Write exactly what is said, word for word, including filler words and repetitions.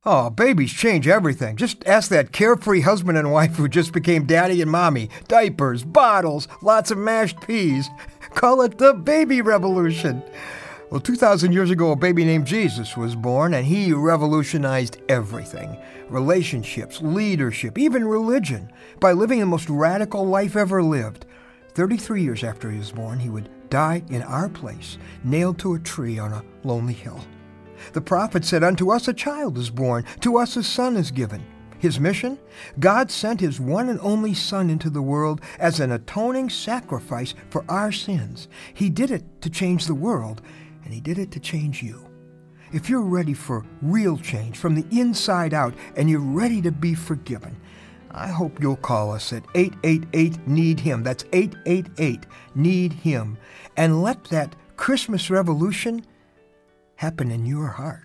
Oh, babies change everything. Just ask that carefree husband and wife who just became daddy and mommy. Diapers, bottles, lots of mashed peas. Call it the baby revolution. Well, two thousand years ago, a baby named Jesus was born, and he revolutionized everything. Relationships, leadership, even religion, by living the most radical life ever lived. thirty-three years after he was born, he would die in our place, nailed to a tree on a lonely hill. The prophet said, "Unto us a child is born, to us a son is given." His mission? God sent his one and only Son into the world as an atoning sacrifice for our sins. He did it to change the world, and he did it to change you. If you're ready for real change from the inside out, and you're ready to be forgiven, I hope you'll call us at eight eight eight, need him. That's eight eight eight, need him. And let that Christmas revolution happen in your heart.